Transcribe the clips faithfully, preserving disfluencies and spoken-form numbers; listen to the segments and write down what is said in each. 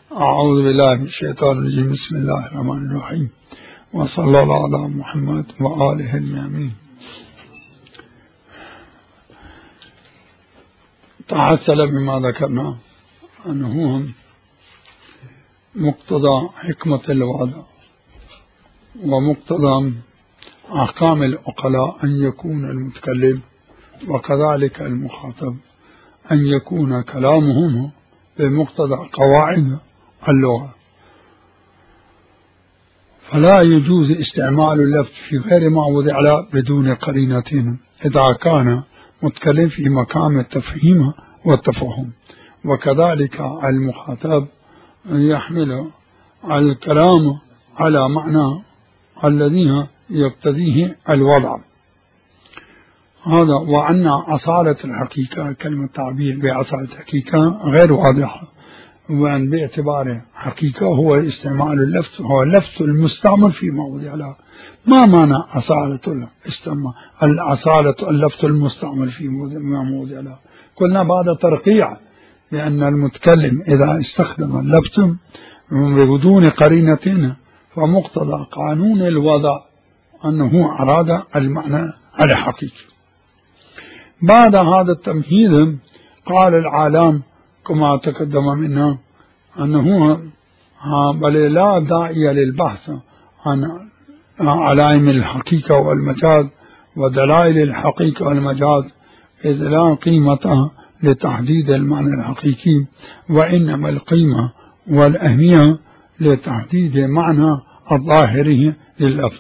أعوذ بالله من الشيطان الرجيم. بسم الله الرحمن الرحيم، وصلى الله على محمد وآله اليمين. تحصل بما ذكرنا أنه مقتضى حكمة الوعد ومقتضى أحكام العقلاء أن يكون المتكلم وكذلك المخاطب أن يكون كلامهم بمقتضى قواعد اللغة، فلا يجوز استعمال اللفظ في غير ما وضع له بدون قرينة إذا كان متكلم في مقام التفهيم والتفهم، وكذلك المخاطب يحمل الكلام على معنى الذي يقتضيه الوضع هذا. وأن أصالة الحقيقة كلمة تعبير بأصالة الحقيقة غير واضحة، وأن باعتبار حقيقة هو استعمال اللفظ، هو اللفظ المستعمل في موضع له. ما معنى أصالة الاستعمال الأصالة اللفظ المستعمل في موضع له؟ قلنا بعد ترقيع، لأن المتكلم إذا استخدم اللفظ بدون قرينة فمقتضى قانون الوضع أنه أراد المعنى الحقيقي. بعد هذا التمهيد قال العالم كما تقدم منا أنه بل لا داعي للبحث عن علائم الحقيقة والمجاز ودلائل الحقيقة والمجاز، إذ لا قيمة لتحديد المعنى الحقيقي، وإنما القيمة والأهمية لتحديد معنى الظاهري لللفظ.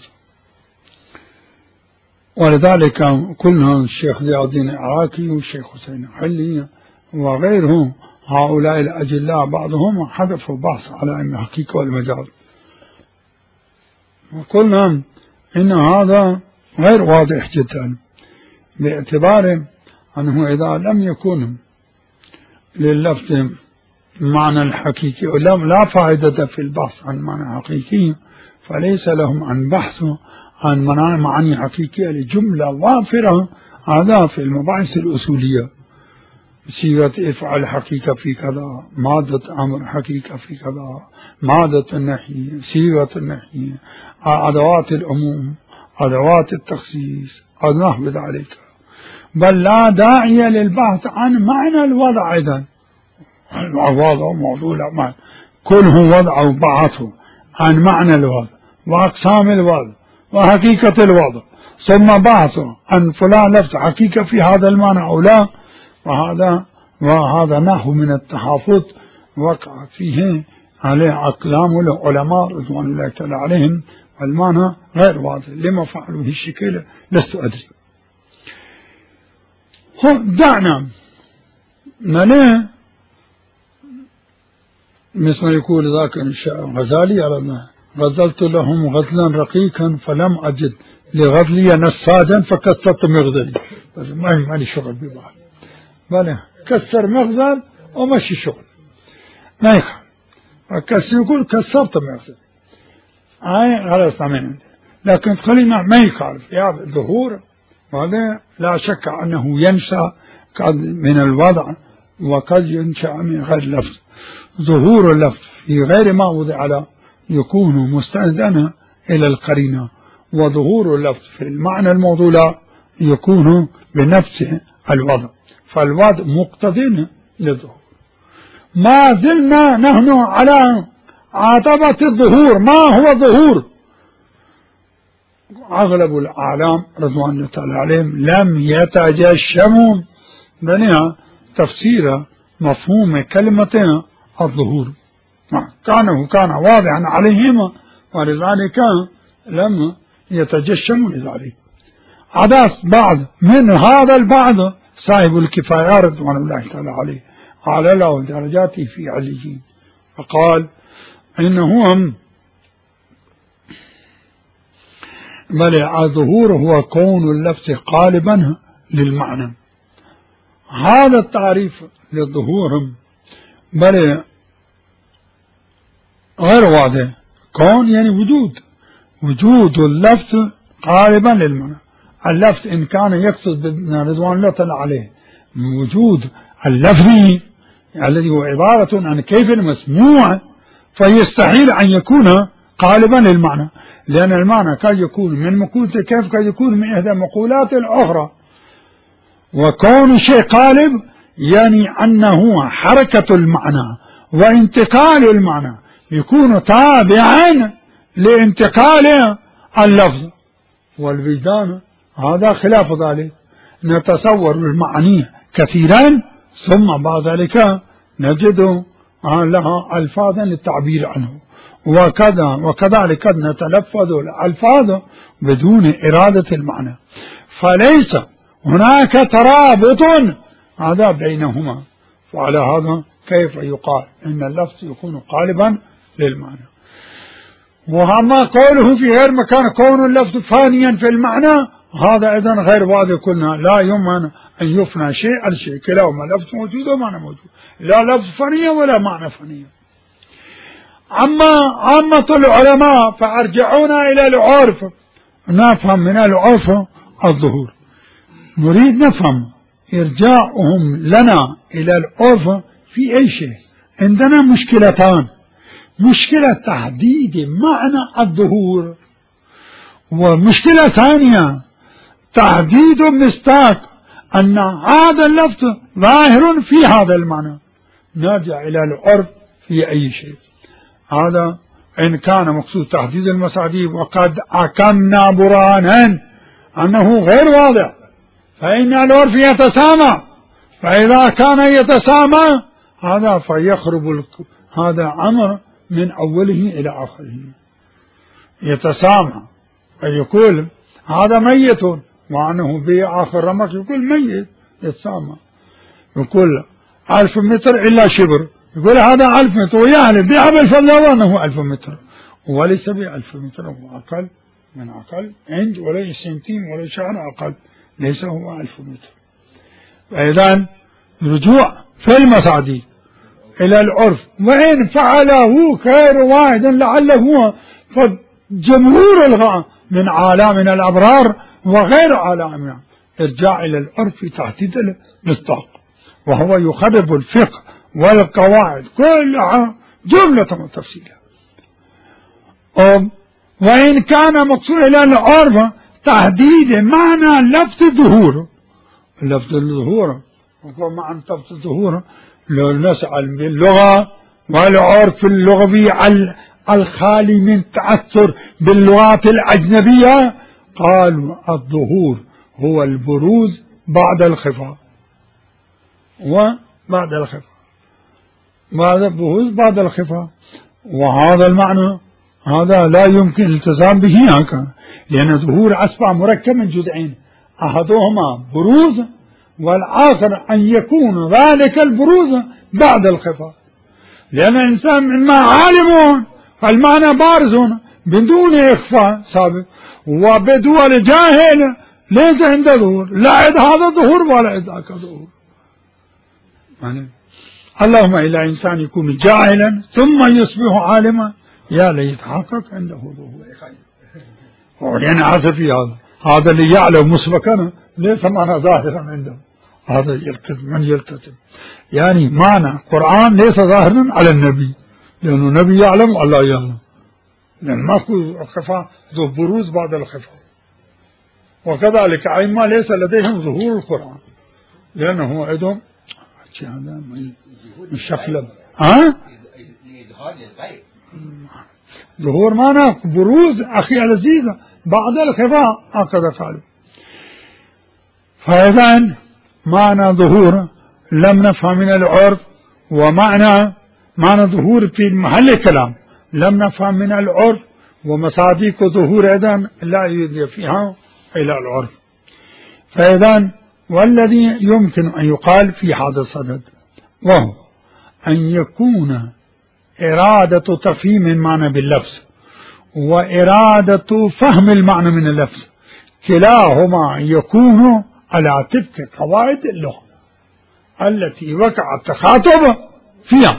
ولذلك قلنا الشيخ ضياء الدين العراقي والشيخ حسين حلي وغيرهم هؤلاء الأجلاء بعضهم حذفوا بحث على الحقيقة والمجاز، وقلنا إن هذا غير واضح جدا، باعتبار أنه إذا لم يكن لللفظ معنى الحقيقي ولم لا فائدة في البحث عن معنى حقيقي، فليس لهم عن بحث عن معاني حقيقية لجملة وافرة. هذا في المباحث الأصولية، صيغة افعل حقيقة في كذا، مادة أمر حقيقة في كذا، مادة النحي، صيغة النحي، أدوات العموم، أدوات التخصيص، ونحو ذلك. بل لا داعي للبحث عن معنى الوضع. إذن الوضع موضوع كله وضع وبحثه عن معنى الوضع وأقسام الوضع وحقيقة الوضع، ثم بحثه عن فلان لفظ حقيقة في هذا المعنى أو لا، وهذا وهذا نحو من التحافظ وقع فيه عليه أقلام العلماء رضوان الله تعالى عليهم، والمعنى غير واضح. لما فعلوا هذه الشكل لست أدري. دعنا مليه مثل ما يقول ذاك الغزالي على غزلت لهم غزلا رقيقا فلم أجد لغزلي نساجا فكسرت مغزلي. بس ما ما لي شغل ببعض، بل كسر مغزل ومشي شغل ما يخال. كسر يقول كسرت مغزل هاي خلاص تمام، لكن خلينا ما يخالف يا ظهور، وهذا لا شك أنه ينشأ من الوضع وقد ينشأ من غير لفظ. ظهور اللفظ في غير ما وضع له يكون مستندا إلى القرينة، وظهور اللفظ في المعنى الموضوع يكون بنفس الوضع، فالوضع مقتضٍ للظهور. ما زلنا نحن على عتبة الظهور. ما هو ظهور؟ أغلب الأعلام رضوان الله تعالى عليهم لم يتجشموا بنها تفسير مفهوم كلمة الظهور، كانه كان واضحا عليهما، ولذلك لم يتجشموا لذلك. عداس بعض من هذا البعض صاحب الكفاية رضوان الله تعالى عليه على له درجاته في عليين، فقال إنهم بل الظهور هو كون اللفظ قالبا للمعنى. هذا التعريف للظهور بل غير واضح. كون يعني وجود، وجود اللفظ قالبا للمعنى. اللفظ إن كان يقصد رضوان الله تعالى عليه وجود اللفظي الذي هو عبارة عن كيف المسموع فيستحيل أن يكون قالبا للمعنى، لأن المعنى قد يكون من مقولة كيف قد يكون من إحدى مقولات الأخرى. وكون شيء قالب يعني أنه حركة المعنى وانتقال المعنى يكون تابعا لانتقال اللفظ والوجدان. هذا خلاف ذلك، نتصور المعاني كثيرا ثم بعد ذلك نجد لها ألفاظا للتعبير عنه، وكذا وكذلك نتلفظ الألفاظ بدون إرادة المعنى، فليس هناك ترابط هذا بينهما. وعلى هذا كيف يقال إن اللفظ يكون قالبا للمعنى؟ وأما قوله في غير مكان كون اللفظ فانيا في المعنى هذا أيضا غير واضح. قلنا لا يمكن أن يفنى شيء على شيء، كلاهما لفظ موجود ومعنى موجود، لا لفظ فني ولا معنى فني. أما عامة العلماء فأرجعونا إلى العرف، نفهم من العرف الظهور. نريد نفهم إرجاعهم لنا إلى العرف في أي شيء. عندنا مشكلتان: مشكلة تحديد معنى الظهور، ومشكلة ثانية تحديد مصداق أن هذا اللفظ ظاهر في هذا المعنى. نرجع إلى العرف في أي شيء. هذا إن كان مقصود تحديد المصاديق وقد أكمنا برهانا أنه غير واضح، فإن العرف يتسامى، فإذا كان يتسامى هذا فيخرب هذا أمر من أوله إلى آخره. يتسامى فيقول هذا ميت وأنه بآخر رمق يقول ميت، يتسامى. يقول ألف متر إلا شبر، يقول هذا ألف متر ويعلم بأبل الفضل أنه ألف متر، وليس بألف متر، هو أقل من أقل عند ولا سنتين ولا شعر أقل، ليس هو ألف متر. فإذا رجوع في المصاديق إلى العرف، وإن فعله غير واحد لعله هو فجمهور الغاء من عالمنا الأبرار وغير عالمنا، ارجع إلى العرف في تحديد المصداق، وهو يخرب الفقه والقواعد كلها جملة وتفصيلا. وإن كان مقصود إلى العرف تحديد معنى لفظ الظهور، لفظ الظهور وكما معنى لفظ الظهور لو نسأل باللغة والعرف اللغوي الخالي من تأثر باللغات الأجنبية، قالوا الظهور هو البروز بعد الخفاء، وبعد الخفاء بعد البروز بعد الخفاء. وهذا المعنى هذا لا يمكن الالتزام به هكذا، لأن الظهور أصبح مركب من جزئين، أحدهما بروز والآخر أن يكون ذلك البروز بعد الخفاء. لأن الإنسان مما عالم فالمعنى بارز بدون إخفاء سابق، وبدون جاهل ليس عنده ظهور، لا عند هذا ظهور ولا عند ذاك ظهور. يعني اللهم إلا إنسان يكون جاهلا ثم يصبح عالما، يا ليت حقق عنده ظهور. ولأن هذا في هذا هذا اللي يعلم مسبقا ليس معنى ظاهرا عنده، هذا يلتزم من يلتزم. يعني معنى القرآن ليس ظاهرا على النبي، لأنه النبي يعلم الله يعلم، لأن ماكو خفاء ذو بروز بعد الخفاء. وكذلك أئمة ليس لديهم ظهور القرآن، لأنه عندهم هذا الشكل ها ظهور معنى بروز أخي العزيز بعد الخفاء هكذا قالوا. فإذا معنى ظهور لم نفهم من العرف، ومعنى معنى ظهور في محل الكلام لم نفهم من العرف، ومصاديق ظهور أيضا لا يؤدي فيها إلى العرف. فإذا والذي يمكن أن يقال في هذا الصدد وهو أن يكون إرادة تفهيم المعنى باللفظ وإرادة فهم المعنى من اللفظ كلاهما يكون على تلك قواعد اللغة التي وقع التخاطب فيها.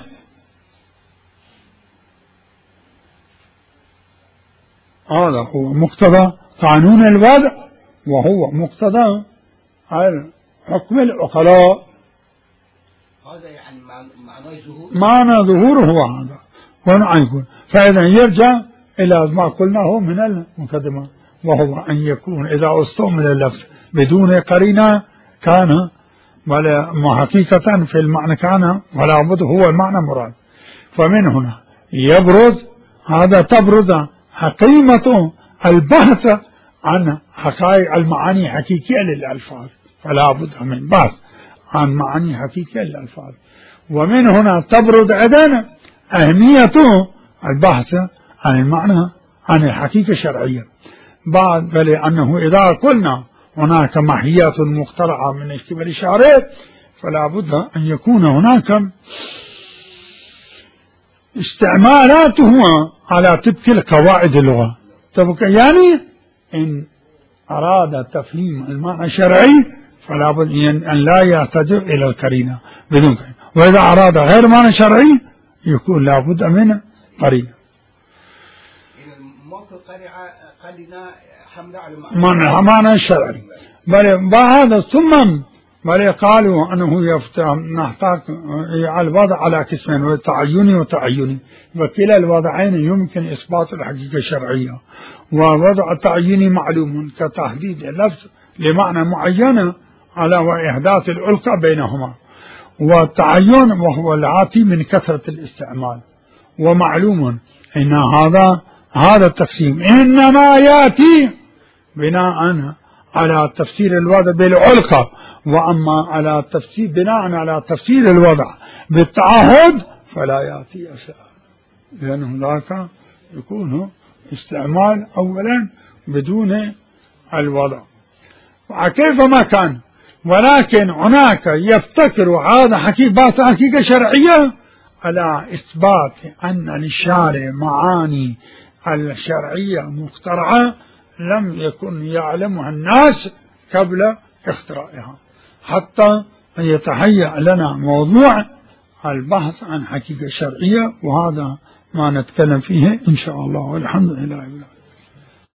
هذا هو مقتضى قانون الوضع، وهو مقتضى حكم العقلاء. هذا يعني معنى ظهور معنى ظهور هو هذا، ونوع يكون. فإذا يرجع إلى ما قلناه من المقدمة، وهو أن يكون إذا استعمل اللفظ بدون قرينة كان ولا حقيقة في المعنى كان ولا بد هو المعنى مراد. فمن هنا يبرز هذا تبرز قيمة البحث عن حقائق المعاني حقيقية للألفاظ، فلا بد من بحث عن معاني حقيقية للألفاظ. ومن هنا تبرز أيضا أهمية البحث عن المعنى عن الحقيقة الشرعية، بعد بل أنه إذا قلنا هناك محيات مخترعة من قبل الشارع فلا بد أن يكون هناك استعمالاته على تلك القواعد اللغة. يعني إن أراد تفهيم المعنى الشرعي فلا بد أن لا يحتاج إلى القرينة بدون قرينة، وإذا أراد غير معنى شرعي يكون لا بد من قرينة. معنى معنى الشرعي بل بعد ثم بل قالوا أنه يفتح نحتاج الوضع على قسمين، والتعيني والتعيني، وكلا الوضعين يمكن إثبات الحقيقة الشرعية. ووضع التعييني معلوم كتحديد اللفظ لمعنى معين على وإحداث الألقى بينهما، والتعين وهو العاتي من كثرة الاستعمال. ومعلوم أن هذا هذا التقسيم إنما يأتي بناء على تفسير الوضع بالعلقة، وأما على تفسير بناء على تفسير الوضع بالتعهد فلا يأتي أساء، لأن هناك يكون استعمال أولا بدون الوضع وكيف ما كان. ولكن هناك يفتكر هذا حقيقة حقيقة شرعية على إثبات أن للشارع معاني الشرعية مخترعة لم يكن يعلمها الناس قبل اختراعها، حتى يتهيأ لنا موضوع البحث عن حقيقة شرعية، وهذا ما نتكلم فيه إن شاء الله، والحمد لله.